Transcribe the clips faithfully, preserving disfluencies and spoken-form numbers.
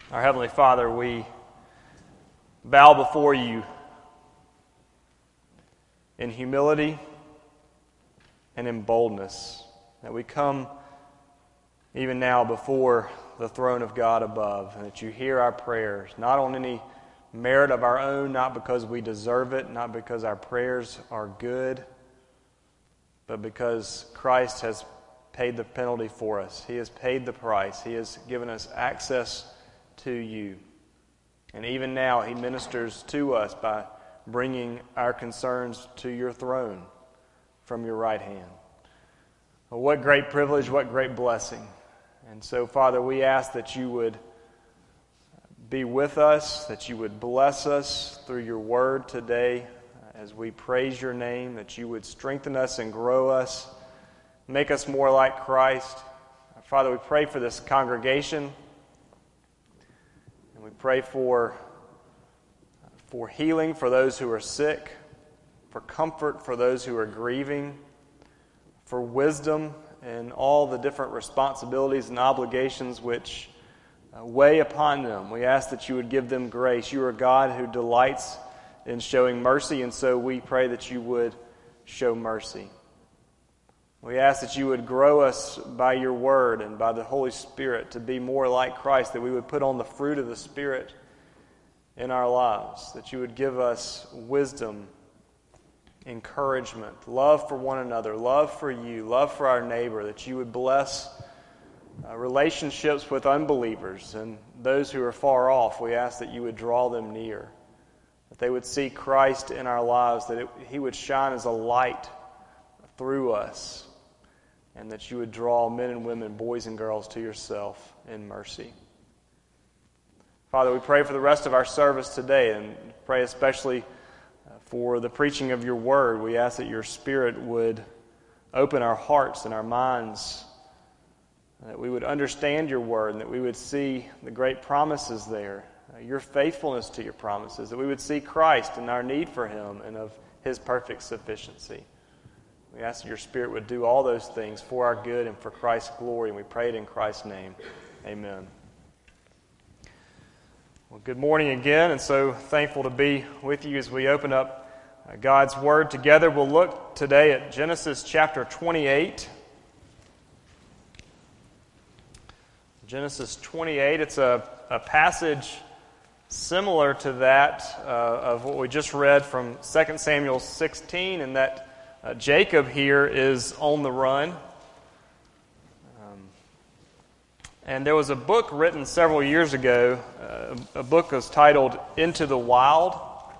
Our Heavenly Father, we bow before you in humility and in boldness, that we come even now before the throne of God above, and that you hear our prayers, not on any merit of our own, not because we deserve it, not because our prayers are good, but because Christ has paid the penalty for us. He has paid the price. He has given us access to you. And even now, He ministers to us by bringing our concerns to your throne from your right hand. Well, what great privilege, what great blessing. And so, Father, we ask that you would be with us, that you would bless us through your word today as we praise your name, that you would strengthen us and grow us, make us more like Christ. Father, we pray for this congregation. And we pray for, for healing for those who are sick, for comfort for those who are grieving, for wisdom in all the different responsibilities and obligations which uh, weigh upon them. We ask that you would give them grace. You are a God who delights in showing mercy, and so we pray that you would show mercy. We ask that you would grow us by your word and by the Holy Spirit to be more like Christ, that we would put on the fruit of the Spirit in our lives, that you would give us wisdom, encouragement, love for one another, love for you, love for our neighbor, that you would bless uh, relationships with unbelievers and those who are far off. We ask that you would draw them near, that they would see Christ in our lives, that it, He would shine as a light through us, and that you would draw men and women, boys and girls, to yourself in mercy. Father, we pray for the rest of our service today, and pray especially for the preaching of your word. We ask that your Spirit would open our hearts and our minds, that we would understand your word, and that we would see the great promises there, your faithfulness to your promises, that we would see Christ and our need for Him and of His perfect sufficiency. We ask that your Spirit would do all those things for our good and for Christ's glory, and we pray it in Christ's name. Amen. Well, good morning again, and so thankful to be with you as we open up God's Word together. We'll look today at Genesis chapter twenty-eight. Genesis twenty-eight, it's a, a passage similar to that uh, of what we just read from Second Samuel sixteen, in that Uh, Jacob here is on the run. Um, and there was a book written several years ago. Uh, a book was titled Into the Wild.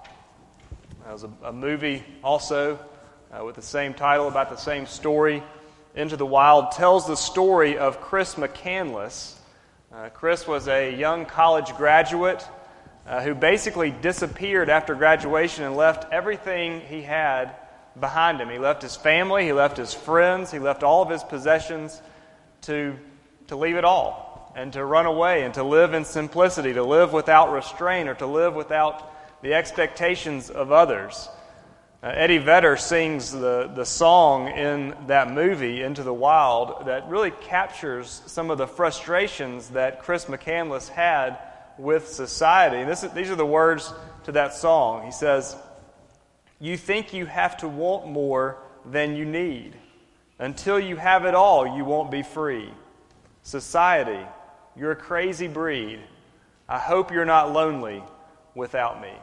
There was a, a movie also uh, with the same title, about the same story. Into the Wild tells the story of Chris McCandless. Uh, Chris was a young college graduate uh, who basically disappeared after graduation and left everything he had behind him. He left his family, he left his friends, he left all of his possessions to, to leave it all and to run away and to live in simplicity, to live without restraint or to live without the expectations of others. Uh, Eddie Vedder sings the, the song in that movie, Into the Wild, that really captures some of the frustrations that Chris McCandless had with society. And this is, these are the words to that song. He says, "You think you have to want more than you need. Until you have it all, you won't be free. Society, you're a crazy breed. I hope you're not lonely without me."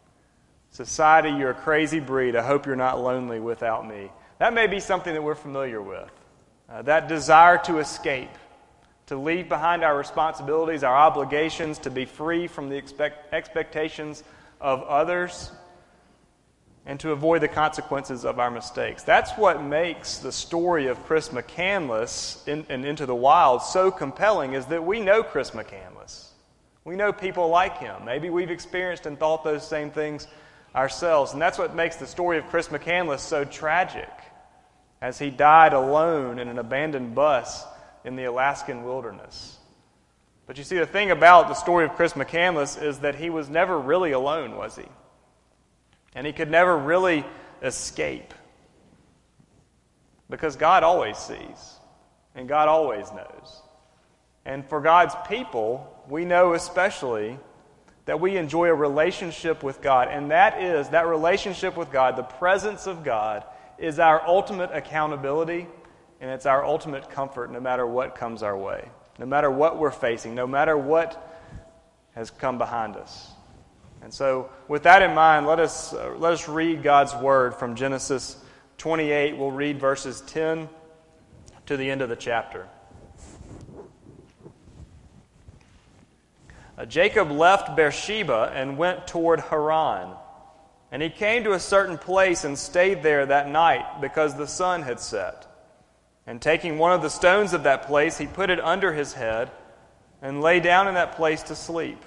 Society, you're a crazy breed. I hope you're not lonely without me. That may be something that we're familiar with. Uh, that desire to escape, to leave behind our responsibilities, our obligations, to be free from the expect- expectations of others, and to avoid the consequences of our mistakes. That's what makes the story of Chris McCandless in, in Into the Wild so compelling, is that we know Chris McCandless. We know people like him. Maybe we've experienced and thought those same things ourselves. And that's what makes the story of Chris McCandless so tragic, as he died alone in an abandoned bus in the Alaskan wilderness. But you see, the thing about the story of Chris McCandless is that he was never really alone, was he? And he could never really escape, because God always sees, and God always knows. And for God's people, we know especially that we enjoy a relationship with God. And that is, that relationship with God, the presence of God, is our ultimate accountability, and it's our ultimate comfort no matter what comes our way, no matter what we're facing, no matter what has come behind us. And so, with that in mind, let us uh, let us read God's Word from Genesis twenty-eight. We'll read verses ten to the end of the chapter. Uh, Jacob left Beersheba and went toward Haran. And he came to a certain place and stayed there that night because the sun had set. And taking one of the stones of that place, he put it under his head and lay down in that place to sleep.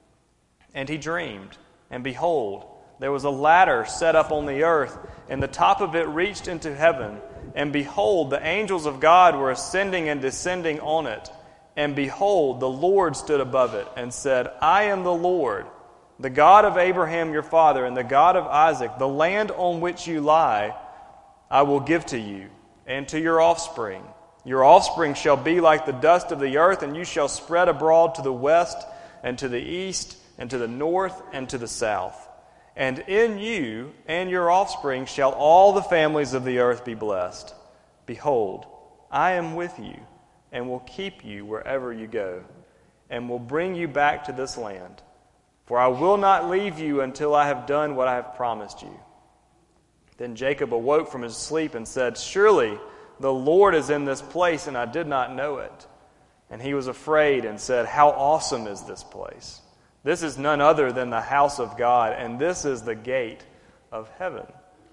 And he dreamed, and behold, there was a ladder set up on the earth, and the top of it reached into heaven. And behold, the angels of God were ascending and descending on it. And behold, the Lord stood above it and said, I am the Lord, the God of Abraham your father, and the God of Isaac. The land on which you lie I will give to you, and to your offspring. Your offspring shall be like the dust of the earth, and you shall spread abroad to the west, and to the east, and to the north, and to the south. And in you and your offspring shall all the families of the earth be blessed. Behold, I am with you, and will keep you wherever you go, and will bring you back to this land. For I will not leave you until I have done what I have promised you. Then Jacob awoke from his sleep and said, Surely the Lord is in this place, and I did not know it. And he was afraid and said, How awesome is this place! This is none other than the house of God, and this is the gate of heaven.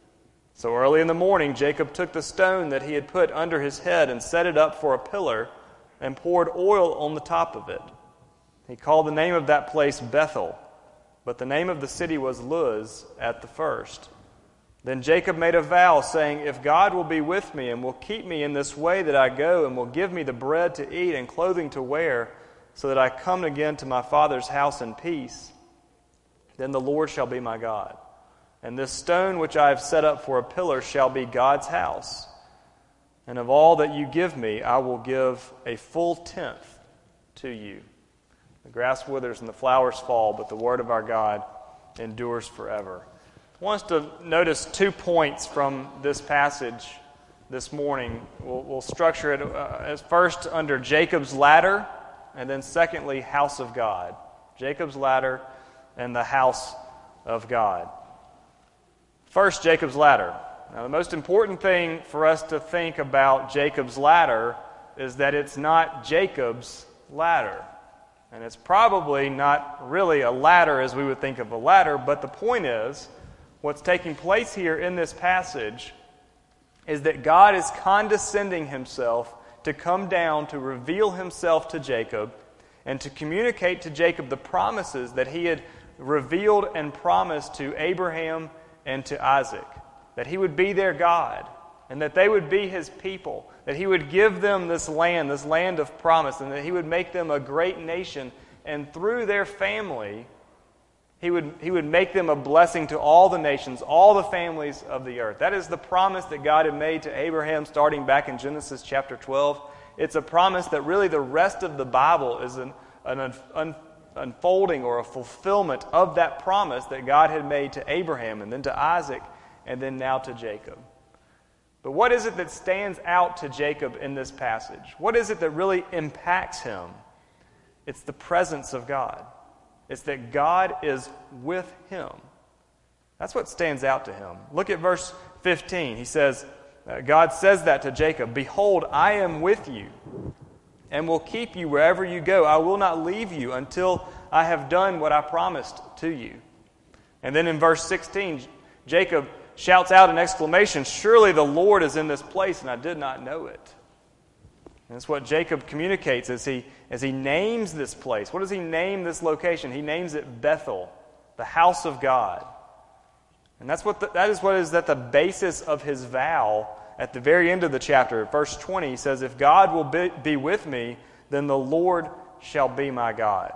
So early in the morning, Jacob took the stone that he had put under his head and set it up for a pillar and poured oil on the top of it. He called the name of that place Bethel, but the name of the city was Luz at the first. Then Jacob made a vow, saying, If God will be with me and will keep me in this way that I go, and will give me the bread to eat and clothing to wear, so that I come again to my father's house in peace, then the Lord shall be my God. And this stone which I have set up for a pillar shall be God's house. And of all that you give me, I will give a full tenth to you. The grass withers and the flowers fall, but the word of our God endures forever. I want us to notice two points from this passage this morning. We'll, we'll structure it uh, as first under Jacob's ladder, and then secondly, house of God. Jacob's ladder and the house of God. First, Jacob's ladder. Now, the most important thing for us to think about Jacob's ladder is that it's not Jacob's ladder. And it's probably not really a ladder as we would think of a ladder, but the point is, what's taking place here in this passage is that God is condescending himself to come down to reveal himself to Jacob and to communicate to Jacob the promises that he had revealed and promised to Abraham and to Isaac, that he would be their God, and that they would be his people, that he would give them this land, this land of promise, and that he would make them a great nation, and through their family, he would, he would make them a blessing to all the nations, all the families of the earth. That is the promise that God had made to Abraham starting back in Genesis chapter twelve. It's a promise that really the rest of the Bible is an, an un, un, unfolding or a fulfillment of that promise that God had made to Abraham and then to Isaac and then now to Jacob. But what is it that stands out to Jacob in this passage? What is it that really impacts him? It's the presence of God. It's that God is with him. That's what stands out to him. Look at verse fifteen. He says, uh, God says that to Jacob, Behold, I am with you and will keep you wherever you go. I will not leave you until I have done what I promised to you. And then in verse sixteen, Jacob shouts out an exclamation, Surely the Lord is in this place, and I did not know it. And that's what Jacob communicates as he, as he names this place. What does he name this location? He names it Bethel, the house of God. And that's what the, that is what is at the basis of his vow at the very end of the chapter. Verse twenty, he says, If God will be, be with me, then the Lord shall be my God.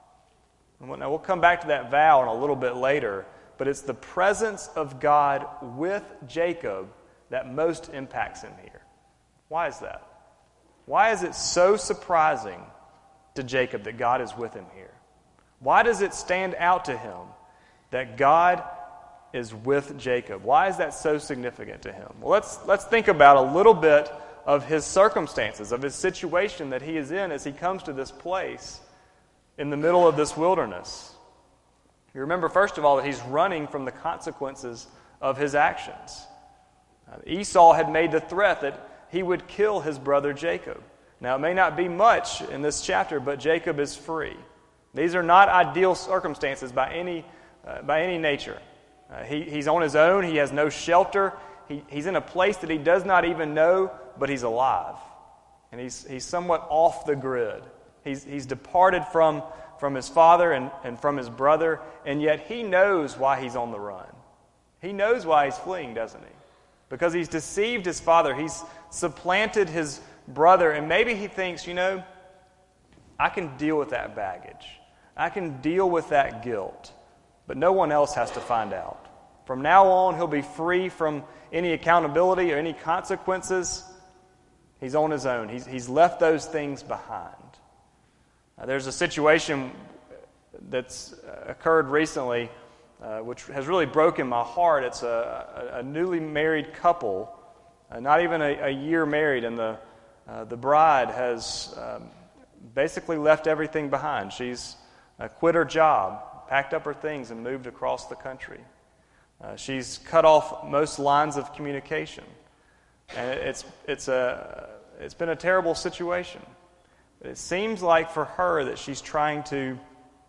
And now we'll come back to that vow in a little bit later, but it's the presence of God with Jacob that most impacts him here. Why is that? Why is it so surprising to Jacob that God is with him here? Why does it stand out to him that God is with Jacob? Why is that so significant to him? Well, let's let's think about a little bit of his circumstances, of his situation that he is in as he comes to this place in the middle of this wilderness. You remember, first of all, that he's running from the consequences of his actions. Uh, Esau had made the threat that he would kill his brother Jacob. Now, it may not be much in this chapter, but Jacob is free. These are not ideal circumstances by any uh, by any nature. Uh, he, he's on his own. He has no shelter. He, he's in a place that he does not even know, but he's alive. And he's he's somewhat off the grid. He's he's departed from, from his father and, and from his brother, and yet he knows why he's on the run. He knows why he's fleeing, doesn't he? Because he's deceived his father. He's supplanted his brother, and maybe he thinks, you know, I can deal with that baggage. I can deal with that guilt, but no one else has to find out. From now on, he'll be free from any accountability or any consequences. He's on his own. He's, he's left those things behind. Now, there's a situation that's occurred recently uh, which has really broken my heart. It's a, a, a newly married couple, uh, not even a, a year married, and the, uh, the bride has um, basically left everything behind. She's uh, quit her job, packed up her things, and moved across the country. Uh, she's cut off most lines of communication. And it's it's a it's been a terrible situation. But it seems like for her that she's trying to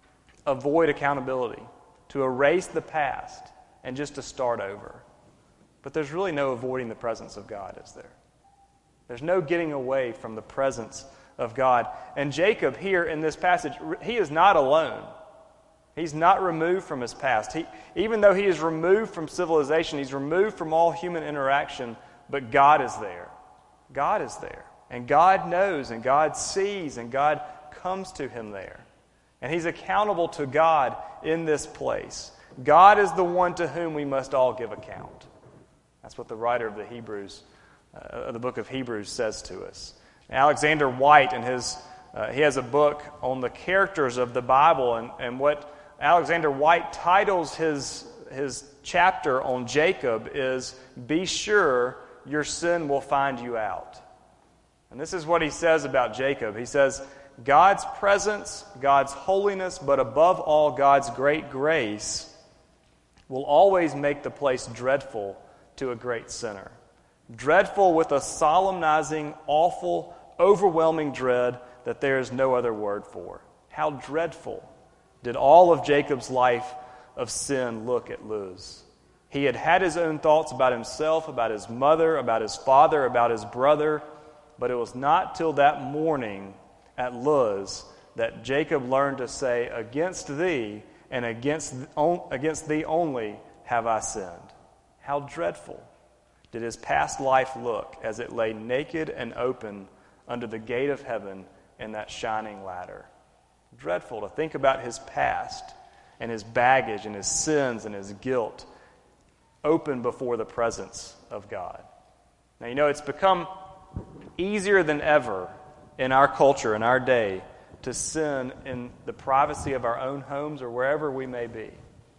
avoid accountability, to erase the past, and just to start over. But there's really no avoiding the presence of God, is there? There's no getting away from the presence of God. And Jacob here in this passage, he is not alone. He's not removed from his past. He, even though he is removed from civilization, he's removed from all human interaction, but God is there. God is there. And God knows, and God sees, and God comes to him there. And he's accountable to God in this place. God is the one to whom we must all give account. That's what the writer of the Hebrews, uh, the book of Hebrews says to us. Alexander White, in his, uh, he has a book on the characters of the Bible, and, and what Alexander White titles his, his chapter on Jacob is, "Be sure your sin will find you out." And this is what he says about Jacob. He says, God's presence, God's holiness, but above all, God's great grace will always make the place dreadful to a great sinner. Dreadful with a solemnizing, awful, overwhelming dread that there is no other word for. How dreadful did all of Jacob's life of sin look at Luz. He had had his own thoughts about himself, about his mother, about his father, about his brother, but it was not till that morning at Luz that Jacob learned to say, "Against thee and against, against thee only have I sinned." How dreadful did his past life look as it lay naked and open under the gate of heaven in that shining ladder. Dreadful to think about his past and his baggage and his sins and his guilt open before the presence of God. Now, you know, it's become easier than ever in our culture, in our day, to sin in the privacy of our own homes or wherever we may be.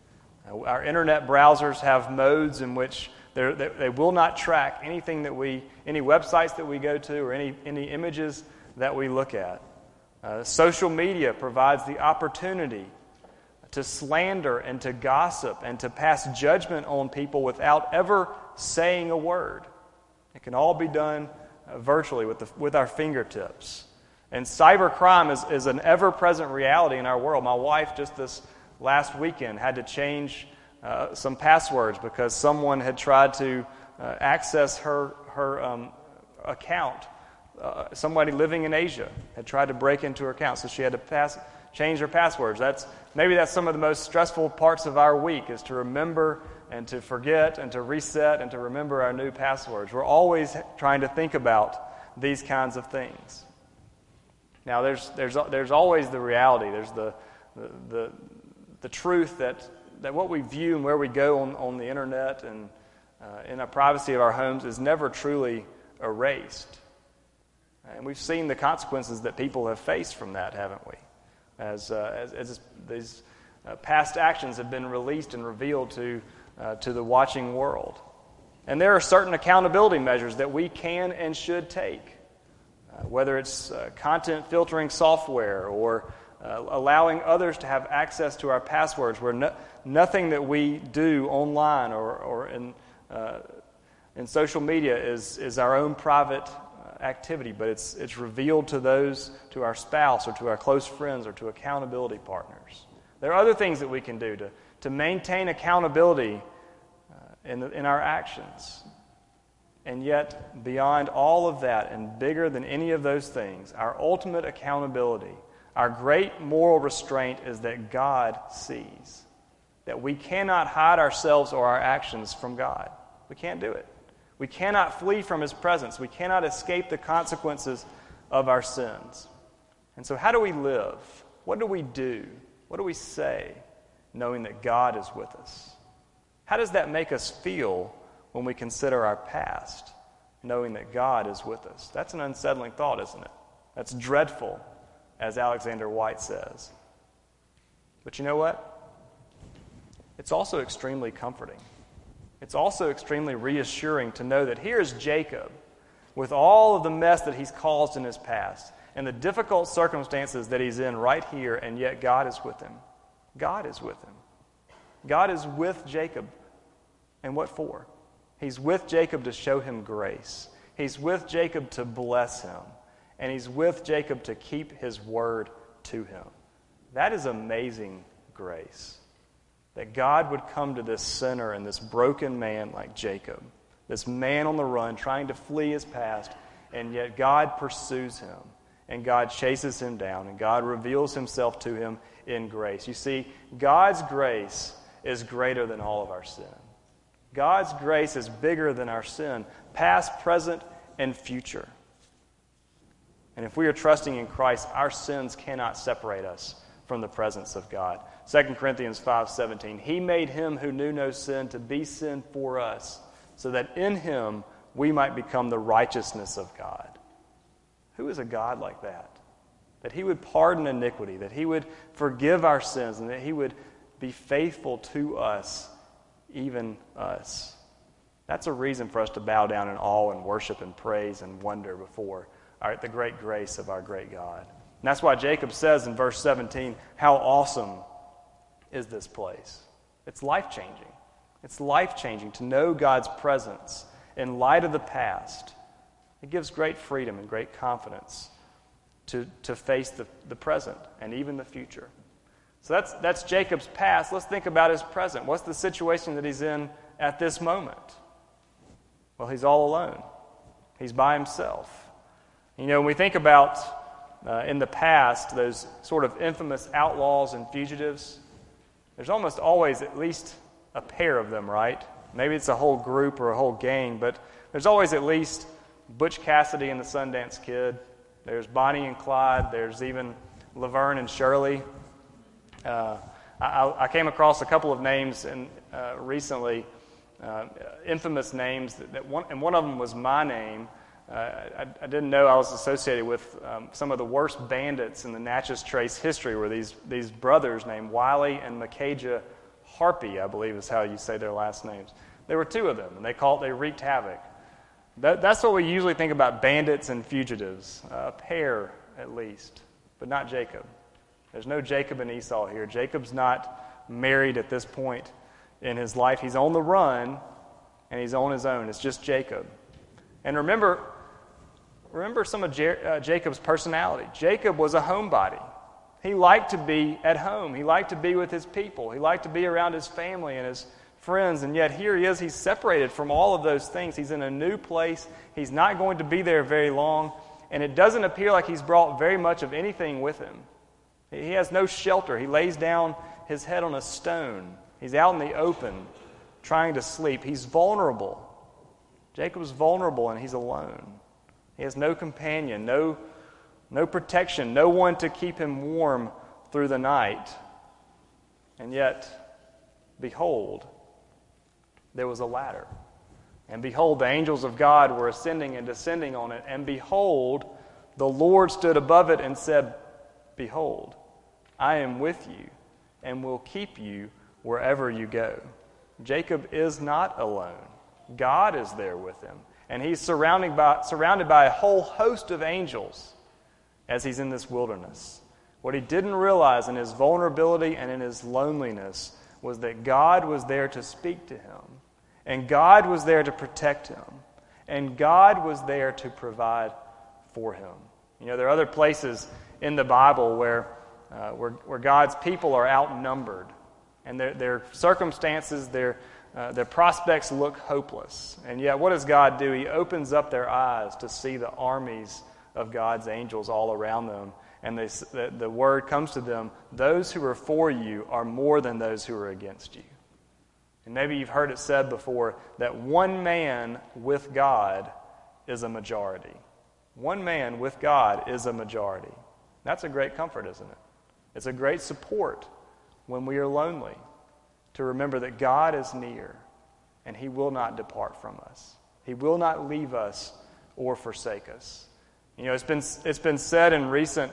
Our internet browsers have modes in which they they will not track anything that we, any websites that we go to or any, any images that we look at. Uh, social media provides the opportunity to slander and to gossip and to pass judgment on people without ever saying a word. It can all be done uh, virtually with the, with our fingertips. And cybercrime is, is an ever-present reality in our world. My wife just this last weekend had to change uh, some passwords because someone had tried to uh, access her, her um, account. Uh, somebody living in Asia had tried to break into her account, so she had to pass, change her passwords. That's maybe that's some of the most stressful parts of our week, is to remember and to forget and to reset and to remember our new passwords. We're always trying to think about these kinds of things. Now, there's there's there's always the reality. There's the the the, the truth that, that what we view and where we go on, on the internet and uh, in the privacy of our homes is never truly erased. And we've seen the consequences that people have faced from that, haven't we? As, uh, as, as these uh, past actions have been released and revealed to, uh, to the watching world. And there are certain accountability measures that we can and should take, uh, whether it's uh, content filtering software or uh, allowing others to have access to our passwords, where no, nothing that we do online or, or in, uh, in social media is, is our own private activity, but it's it's revealed to those, to our spouse or to our close friends or to accountability partners. There are other things that we can do to, to maintain accountability uh, in, the, in our actions. And yet, beyond all of that and bigger than any of those things, our ultimate accountability, our great moral restraint is that God sees. That we cannot hide ourselves or our actions from God. We can't do it. We cannot flee from His presence. We cannot escape the consequences of our sins. And so how do we live? What do we do? What do we say, knowing that God is with us? How does that make us feel when we consider our past, knowing that God is with us? That's an unsettling thought, isn't it? That's dreadful, as Alexander White says. But you know what? It's also extremely comforting. It's also extremely reassuring to know that here's Jacob with all of the mess that he's caused in his past and the difficult circumstances that he's in right here, and yet God is with him. God is with him. God is with Jacob. And what for? He's with Jacob to show him grace. He's with Jacob to bless him. And he's with Jacob to keep his word to him. That is amazing grace. That God would come to this sinner and this broken man like Jacob, this man on the run trying to flee his past, and yet God pursues him, and God chases him down, and God reveals Himself to him in grace. You see, God's grace is greater than all of our sin. God's grace is bigger than our sin, past, present, and future. And if we are trusting in Christ, our sins cannot separate us from the presence of God. Second Corinthians five seventeen, He made Him who knew no sin to be sin for us, so that in Him we might become the righteousness of God. Who is a God like that? That He would pardon iniquity, that He would forgive our sins, and that He would be faithful to us, even us. That's a reason for us to bow down in awe and worship and praise and wonder before our, the great grace of our great God. And that's why Jacob says in verse seventeen, how awesome is this place? It's life-changing. It's life-changing to know God's presence in light of the past. It gives great freedom and great confidence to, to face the, the present and even the future. So that's, that's Jacob's past. Let's think about his present. What's the situation that he's in at this moment? Well, he's all alone. He's by himself. You know, when we think about uh, in the past, those sort of infamous outlaws and fugitives, there's almost always at least a pair of them, right? Maybe it's a whole group or a whole gang, but there's always at least Butch Cassidy and the Sundance Kid. There's Bonnie and Clyde. There's even Laverne and Shirley. Uh, I, I came across a couple of names in, uh, recently, uh, infamous names, that, that one, and one of them was my name. Uh, I, I didn't know I was associated with um, some of the worst bandits in the Natchez Trace history were these, these brothers named Wiley and Micajah Harpy, I believe is how you say their last names. There were two of them, and they called they wreaked havoc. That, that's what we usually think about bandits and fugitives, uh, a pair at least, but not Jacob. There's no Jacob and Esau here. Jacob's not married at this point in his life. He's on the run, and he's on his own. It's just Jacob. And remember, remember some of Jer- uh, Jacob's personality. Jacob was a homebody. He liked to be at home. He liked to be with his people. He liked to be around his family and his friends, and yet here he is. He's separated from all of those things. He's in a new place. He's not going to be there very long, and it doesn't appear like he's brought very much of anything with him. He has no shelter. He lays down his head on a stone. He's out in the open trying to sleep. He's vulnerable. Jacob's vulnerable, and he's alone. He has no companion, no, no protection, no one to keep him warm through the night. And yet, behold, there was a ladder. And behold, the angels of God were ascending and descending on it. And behold, The Lord stood above it and said, Behold, I am with you and will keep you wherever you go. Jacob is not alone. God is there with him, and he's surrounded by, surrounded by a whole host of angels as he's in this wilderness. What he didn't realize in his vulnerability and in his loneliness was that God was there to speak to him, and God was there to protect him, and God was there to provide for him. You know, there are other places in the Bible where uh, where, where God's people are outnumbered, and their their circumstances, their uh, their prospects look hopeless. And yet, what does God do? He opens up their eyes to see the armies of God's angels all around them, and they, the, the word comes to them: those who are for you are more than those who are against you. And maybe you've heard it said before that one man with God is a majority. One man with God is a majority. That's a great comfort, isn't it? It's a great support when we are lonely to remember that God is near and He will not depart from us. He will not leave us or forsake us. You know, it's been it's been said in recent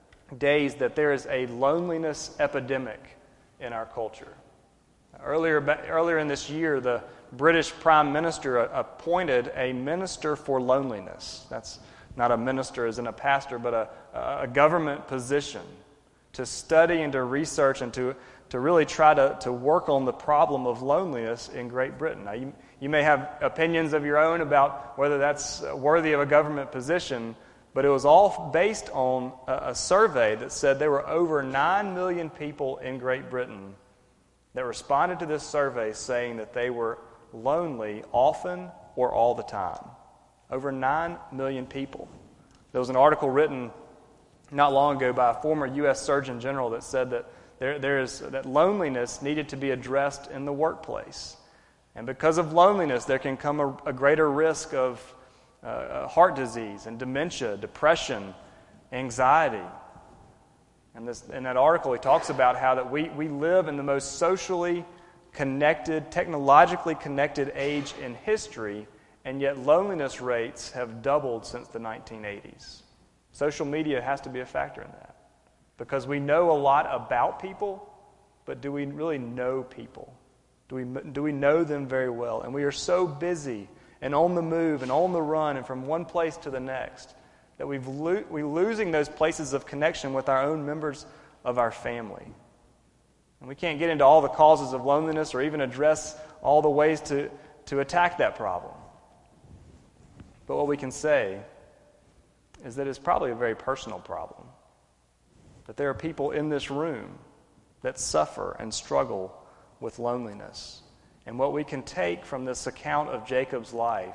days that there is a loneliness epidemic in our culture. Earlier, earlier in this year, the British Prime Minister appointed a minister for loneliness. That's not a minister as in a pastor, but a, a government position to study and to research and to, to really try to, to work on the problem of loneliness in Great Britain. Now, you, you may have opinions of your own about whether that's worthy of a government position, but it was all based on a, a survey that said there were over nine million people in Great Britain that responded to this survey saying that they were lonely often or all the time. Over nine million people. There was an article written not long ago by a former U S Surgeon General that said that there, there is that loneliness needed to be addressed in the workplace. And because of loneliness, there can come a, a greater risk of uh, heart disease and dementia, depression, anxiety. And this, in that article, he talks about how that we, we live in the most socially connected, technologically connected age in history, and yet loneliness rates have doubled since the nineteen eighties. Social media has to be a factor in that, because we know a lot about people, but do we really know people? Do we, do we know them very well? And we are so busy and on the move and on the run and from one place to the next that we've lo- we're losing those places of connection with our own members of our family. And we can't get into all the causes of loneliness or even address all the ways to, to attack that problem. But what we can say is that it's probably a very personal problem. That there are people in this room that suffer and struggle with loneliness. And what we can take from this account of Jacob's life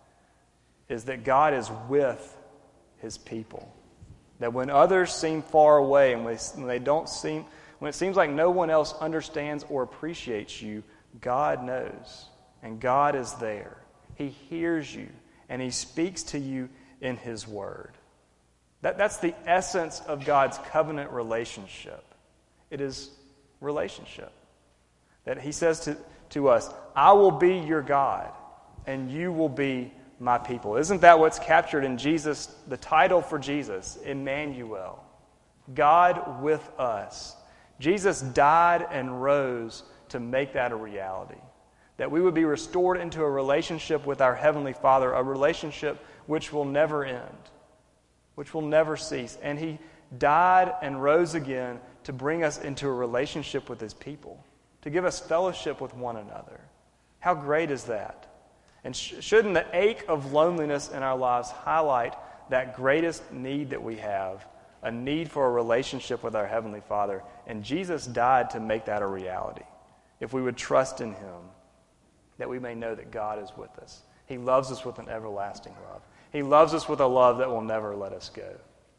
is that God is with His people. That when others seem far away and when they don't seem, when it seems like no one else understands or appreciates you, God knows and God is there. He hears you and He speaks to you in His Word. That, that's the essence of God's covenant relationship. It is relationship. That He says to, to us, I will be your God and you will be my people. Isn't that what's captured in Jesus, the title for Jesus, Emmanuel? God with us. Jesus died and rose to make that a reality. That we would be restored into a relationship with our Heavenly Father, a relationship which will never end, which will never cease. And He died and rose again to bring us into a relationship with His people, to give us fellowship with one another. How great is that? And sh- shouldn't the ache of loneliness in our lives highlight that greatest need that we have, a need for a relationship with our Heavenly Father? And Jesus died to make that a reality. If we would trust in Him, that we may know that God is with us. He loves us with an everlasting love. He loves us with a love that will never let us go.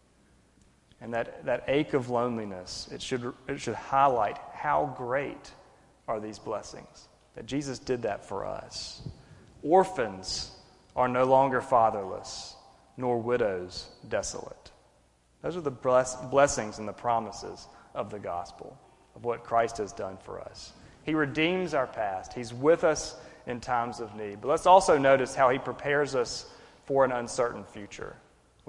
And that, that ache of loneliness, it should, it should highlight how great are these blessings, that Jesus did that for us. Orphans are no longer fatherless, nor widows desolate. Those are the bless, blessings and the promises of the gospel, of what Christ has done for us. He redeems our past. He's with us in times of need. But let's also notice how He prepares us for an uncertain future.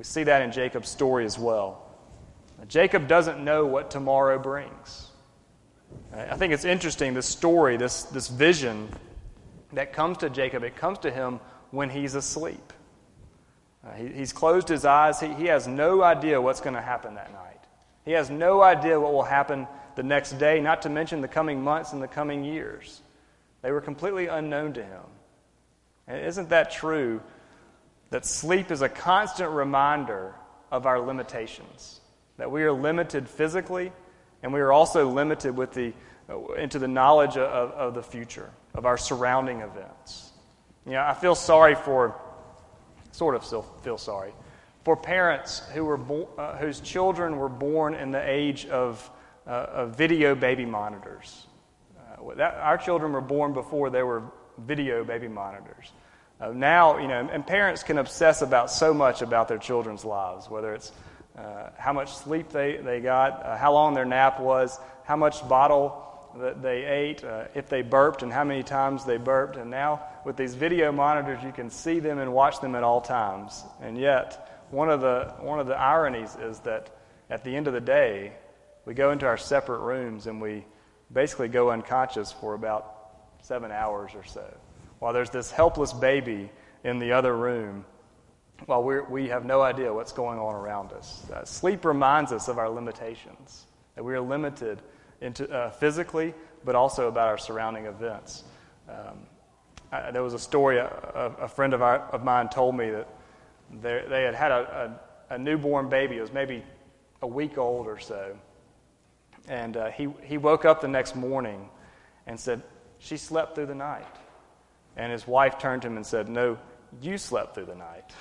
We see that in Jacob's story as well. Jacob doesn't know what tomorrow brings. I think it's interesting, this story, this, this vision that comes to Jacob, it comes to him when he's asleep. Uh, he, he's closed his eyes. He, he has no idea what's going to happen that night. He has no idea what will happen the next day, not to mention the coming months and the coming years. They were completely unknown to him. And isn't that true, that sleep is a constant reminder of our limitations? That we are limited physically, and we are also limited with the uh, into the knowledge of, of the future, of our surrounding events. You know, I feel sorry for, sort of still feel sorry, for parents who were bo- uh, whose children were born in the age of, uh, of video baby monitors. Uh, that, our children were born before there were video baby monitors. Uh, now, you know, and parents can obsess about so much about their children's lives, whether it's uh, how much sleep they, they got, uh, how long their nap was, how much bottle that they ate, uh, if they burped and how many times they burped. And now with these video monitors, you can see them and watch them at all times. And yet, one of the one of the ironies is that at the end of the day, we go into our separate rooms and we basically go unconscious for about seven hours or so, while there's this helpless baby in the other room, while we we have no idea what's going on around us. Uh, sleep reminds us of our limitations, that we are limited into uh, physically, but also about our surrounding events. Um, I, there was a story a, a friend of, our, of mine told me that they, they had had a, a, a newborn baby. It was maybe a week old or so. And uh, he, he woke up the next morning and said, "She slept through the night." And his wife turned to him and said, "No, you slept through the night."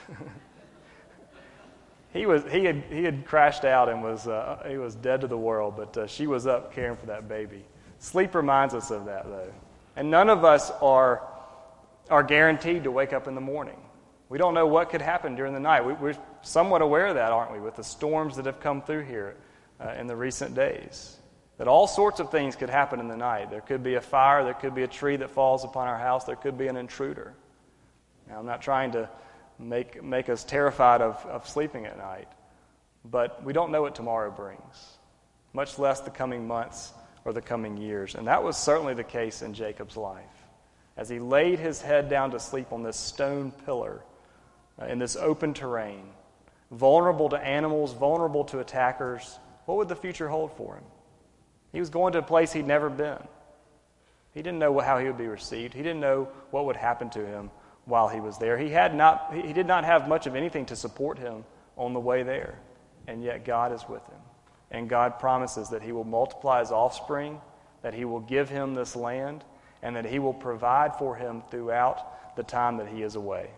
He was he had he had crashed out and was uh, he was dead to the world, but uh, she was up caring for that baby. Sleep reminds us of that, though, and none of us are are guaranteed to wake up in the morning. We don't know what could happen during the night. We, we're somewhat aware of that, aren't we, with the storms that have come through here uh, in the recent days? That all sorts of things could happen in the night. There could be a fire. There could be a tree that falls upon our house. There could be an intruder. Now, I'm not trying to make make us terrified of, of sleeping at night. But we don't know what tomorrow brings, much less the coming months or the coming years. And that was certainly the case in Jacob's life. As he laid his head down to sleep on this stone pillar uh, in this open terrain, vulnerable to animals, vulnerable to attackers, what would the future hold for him? He was going to a place he'd never been. He didn't know how he would be received. He didn't know what would happen to him while he was there. He had not he did not have much of anything to support him on the way there. And yet God is with him. And God promises that he will multiply his offspring, that he will give him this land, and that he will provide for him throughout the time that he is away.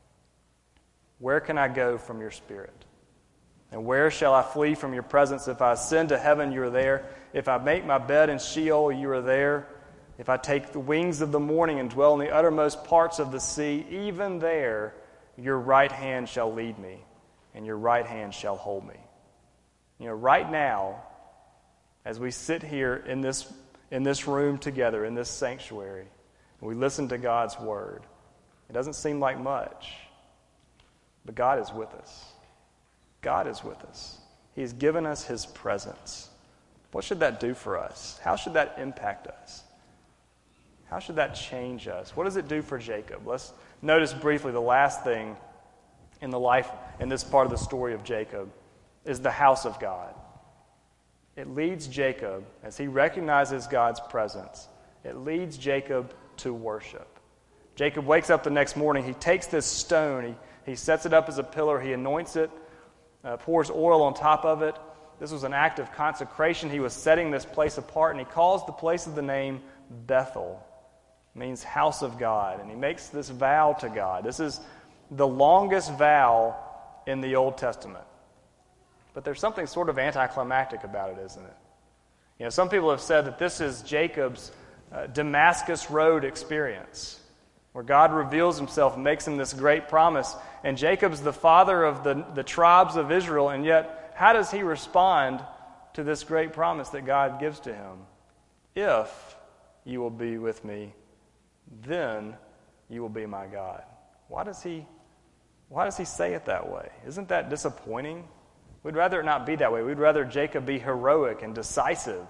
Where can I go from your spirit? And where shall I flee from your presence? If I ascend to heaven, you are there. If I make my bed in Sheol, you are there. If I take the wings of the morning and dwell in the uttermost parts of the sea, even there your right hand shall lead me, and your right hand shall hold me. You know, right now, as we sit here in this in this room together, in this sanctuary, and we listen to God's word, it doesn't seem like much, but God is with us. God is with us. He's given us his presence. What should that do for us? How should that impact us? How should that change us? What does it do for Jacob? Let's notice briefly the last thing in the life, in this part of the story of Jacob, is the house of God. It leads Jacob, as he recognizes God's presence, it leads Jacob to worship. Jacob wakes up the next morning. He takes this stone. He, he sets it up as a pillar. He anoints it, uh, pours oil on top of it. This was an act of consecration. He was setting this place apart, and he calls the place of the name Bethel. It means house of God. And he makes this vow to God. This is the longest vow in the Old Testament. But there's something sort of anticlimactic about it, isn't it? You know, some people have said that this is Jacob's uh, Damascus Road experience, where God reveals himself and makes him this great promise. And Jacob's the father of the, the tribes of Israel, and yet how does he respond to this great promise that God gives to him? If you will be with me, then you will be my God. Why does he Why does he say it that way? Isn't that disappointing? We'd rather it not be that way. We'd rather Jacob be heroic and decisive.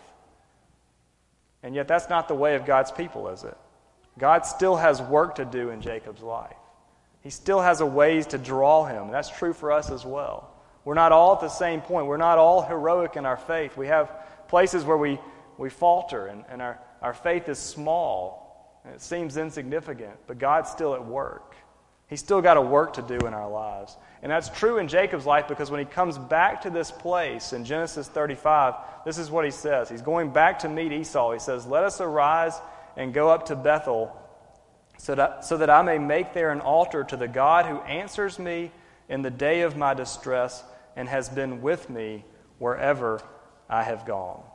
And yet that's not the way of God's people, is it? God still has work to do in Jacob's life. He still has a ways to draw him. That's true for us as well. We're not all at the same point. We're not all heroic in our faith. We have places where we, we falter and, and our, our faith is small and it seems insignificant, but God's still at work. He's still got a work to do in our lives. And that's true in Jacob's life because when he comes back to this place in Genesis thirty-five, this is what he says. He's going back to meet Esau. He says, "Let us arise and go up to Bethel so that, so that I may make there an altar to the God who answers me in the day of my distress and has been with me wherever I have gone."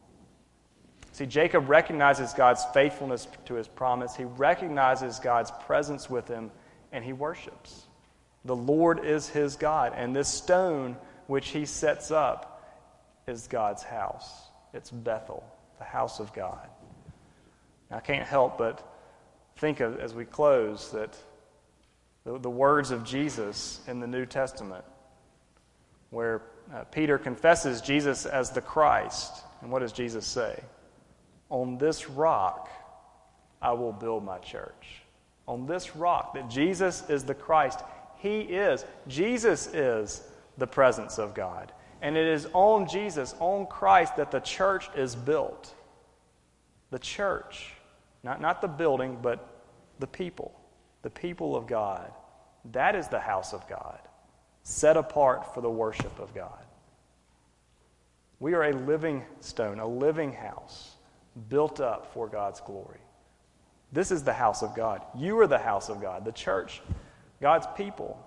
See, Jacob recognizes God's faithfulness to his promise. He recognizes God's presence with him, and he worships. The Lord is his God, and this stone which he sets up is God's house. It's Bethel, the house of God. Now, I can't help but think of, as we close, that the, the words of Jesus in the New Testament, where uh, Peter confesses Jesus as the Christ. And what does Jesus say? "On this rock I will build my church." On this rock, that Jesus is the Christ. He is. Jesus is the presence of God. And it is on Jesus, on Christ, that the church is built. The church. Not, not the building, but the people. The people of God. That is the house of God, set apart for the worship of God. We are a living stone, a living house, built up for God's glory. This is the house of God. You are the house of God, the church, God's people.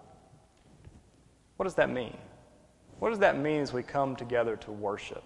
What does that mean? What does that mean as we come together to worship?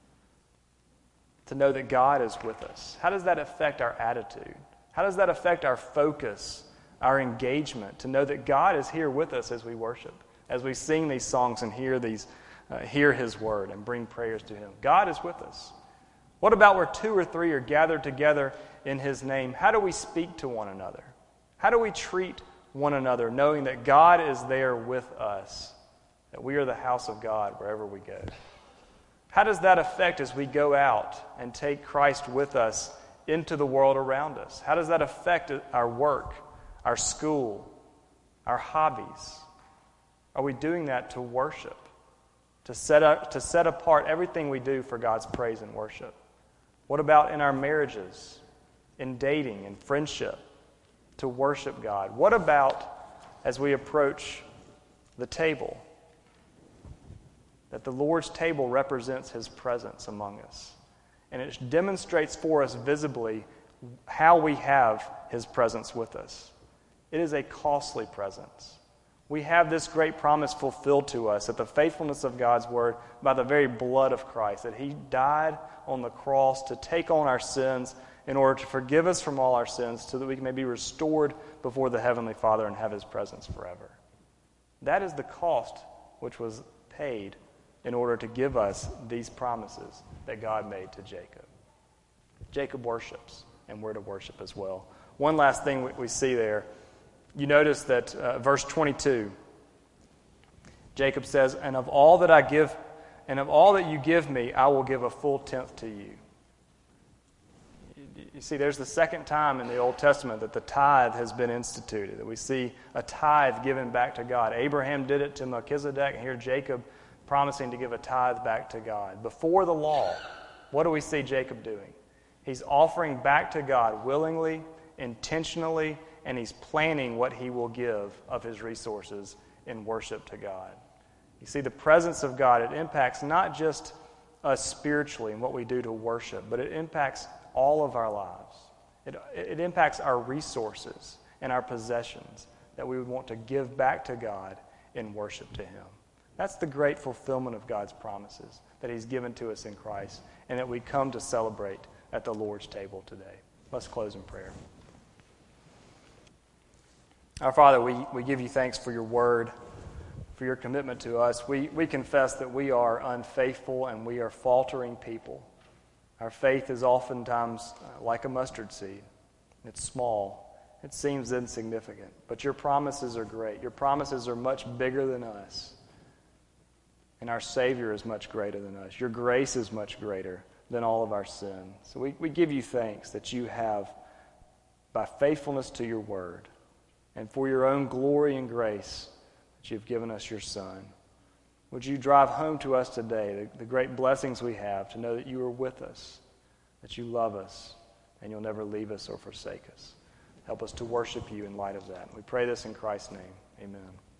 To know that God is with us. How does that affect our attitude? How does that affect our focus, our engagement? To know that God is here with us as we worship, as we sing these songs and hear these, uh, hear His word and bring prayers to Him. God is with us. What about where two or three are gathered together in His name? How do we speak to one another? How do we treat one another, knowing that God is there with us, that we are the house of God wherever we go? How does that affect as we go out and take Christ with us into the world around us? How does that affect our work, our school, our hobbies? Are we doing that to worship, to set up, to set apart everything we do for God's praise and worship? What about in our marriages, in dating, in friendship, to worship God? What about as we approach the table? That the Lord's table represents His presence among us. And it demonstrates for us visibly how we have His presence with us. It is a costly presence. We have this great promise fulfilled to us, that the faithfulness of God's word by the very blood of Christ, that He died on the cross to take on our sins in order to forgive us from all our sins so that we may be restored before the Heavenly Father and have His presence forever. That is the cost which was paid in order to give us these promises that God made to Jacob. Jacob worships, and we're to worship as well. One last thing we see there. You notice that uh, verse twenty-two, Jacob says, "And of all that I give, and of all that you give me, I will give a full tenth to you." You see, there's the second time in the Old Testament that the tithe has been instituted, that we see a tithe given back to God. Abraham did it to Melchizedek, and here Jacob promising to give a tithe back to God. Before the law, what do we see Jacob doing? He's offering back to God willingly, intentionally, and he's planning what he will give of his resources in worship to God. You see, the presence of God, it impacts not just us spiritually and what we do to worship, but it impacts all of our lives. It, it impacts our resources and our possessions that we would want to give back to God in worship to Him. That's the great fulfillment of God's promises that He's given to us in Christ and that we come to celebrate at the Lord's table today. Let's close in prayer. Our Father, we, we give you thanks for your word, for your commitment to us. We, we confess that we are unfaithful and we are faltering people. Our faith is oftentimes like a mustard seed. It's small it seems insignificant. But your promises are great. Your promises are much bigger than us. And our Savior is much greater than us. Your grace is much greater than all of our sin. So we, we give you thanks that you have, by faithfulness to your word, and for your own glory and grace, that you've given us your Son. Would you drive home to us today the, the great blessings we have to know that you are with us, that you love us, and you'll never leave us or forsake us. Help us to worship you in light of that. We pray this in Christ's name. Amen.